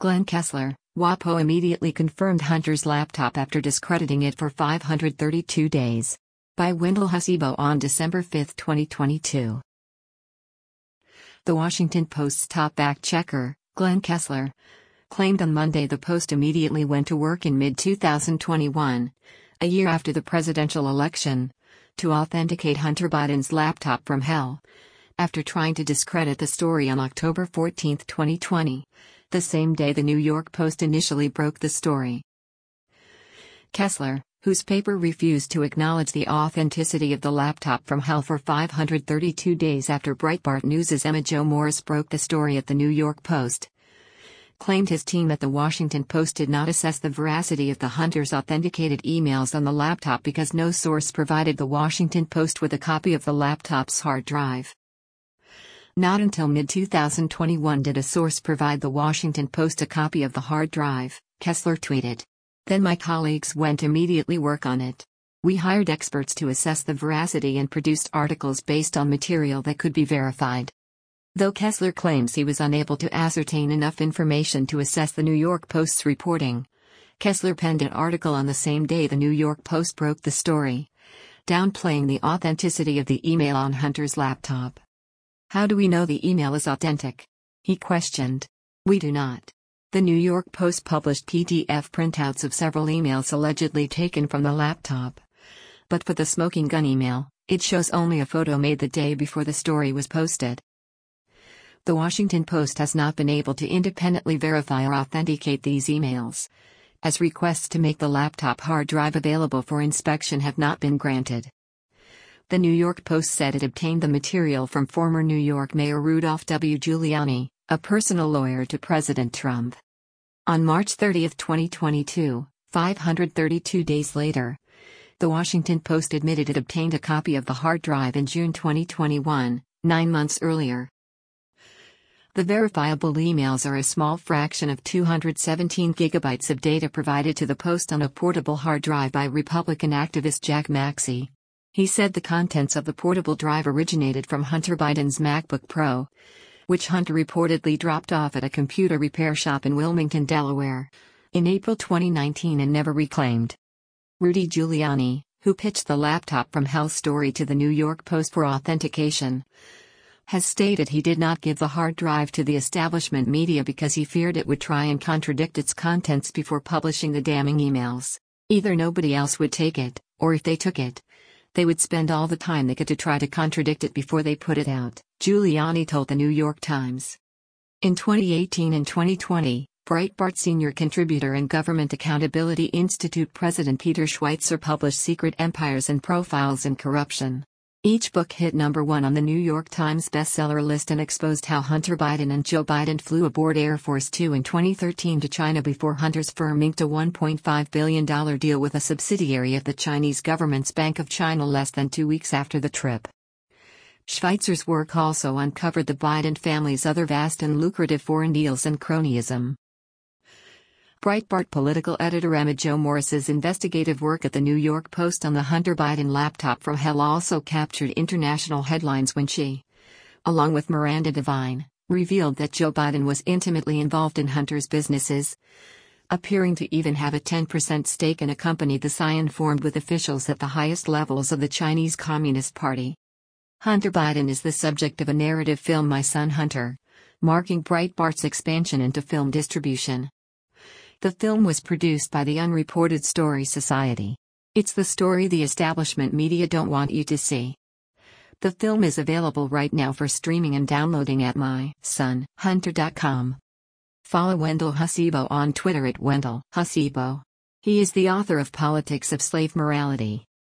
Glenn Kessler, WAPO immediately confirmed Hunter's laptop after discrediting it for 532 days. By Wendell Hasibo on December 5, 2022. The Washington Post's top fact-checker, Glenn Kessler, claimed on Monday the Post immediately went to work in mid-2021, a year after the presidential election, to authenticate Hunter Biden's laptop from hell, after trying to discredit the story on October 14, 2020, the same day the New York Post initially broke the story. Kessler, whose paper refused to acknowledge the authenticity of the laptop from hell for 532 days after Breitbart News' Emma Jo Morris broke the story at the New York Post, claimed his team at the Washington Post did not assess the veracity of the Hunter's authenticated emails on the laptop because no source provided the Washington Post with a copy of the laptop's hard drive. Not until mid-2021 did a source provide the Washington Post a copy of the hard drive, Kessler tweeted. Then my colleagues went immediately work on it. We hired experts to assess the veracity and produced articles based on material that could be verified. Though Kessler claims he was unable to ascertain enough information to assess the New York Post's reporting, Kessler penned an article on the same day the New York Post broke the story, downplaying the authenticity of the email on Hunter's laptop. How do we know the email is authentic? He questioned. We do not. The New York Post published PDF printouts of several emails allegedly taken from the laptop. But for the smoking gun email, it shows only a photo made the day before the story was posted. The Washington Post has not been able to independently verify or authenticate these emails, as requests to make the laptop hard drive available for inspection have not been granted. The New York Post said it obtained the material from former New York Mayor Rudolph W. Giuliani, a personal lawyer to President Trump. On March 30, 2022, 532 days later, the Washington Post admitted it obtained a copy of the hard drive in June 2021, 9 months earlier. The verifiable emails are a small fraction of 217 gigabytes of data provided to the Post on a portable hard drive by Republican activist Jack Maxey. He said the contents of the portable drive originated from Hunter Biden's MacBook Pro, which Hunter reportedly dropped off at a computer repair shop in Wilmington, Delaware, in April 2019 and never reclaimed. Rudy Giuliani, who pitched the laptop from hell story to the New York Post for authentication, has stated he did not give the hard drive to the establishment media because he feared it would try and contradict its contents before publishing the damning emails. Either nobody else would take it, or if they took it, they would spend all the time they could to try to contradict it before they put it out, Giuliani told the New York Times. In 2018 and 2020, Breitbart senior contributor and Government Accountability Institute President Peter Schweitzer published Secret Empires and Profiles in Corruption. Each book hit #1 on the New York Times bestseller list and exposed how Hunter Biden and Joe Biden flew aboard Air Force Two in 2013 to China before Hunter's firm inked a $1.5 billion deal with a subsidiary of the Chinese government's Bank of China less than 2 weeks after the trip. Schweitzer's work also uncovered the Biden family's other vast and lucrative foreign deals and cronyism. Breitbart political editor Emma Jo Morris's investigative work at the New York Post on the Hunter Biden laptop from hell also captured international headlines when she, along with Miranda Devine, revealed that Joe Biden was intimately involved in Hunter's businesses, appearing to even have a 10% stake in a company the Scion formed with officials at the highest levels of the Chinese Communist Party. Hunter Biden is the subject of a narrative film My Son Hunter, marking Breitbart's expansion into film distribution. The film was produced by the Unreported Story Society. It's the story the establishment media don't want you to see. The film is available right now for streaming and downloading at mysonhunter.com. Follow Wendell Hasibo on Twitter at Wendell Hasibo. He is the author of Politics of Slave Morality.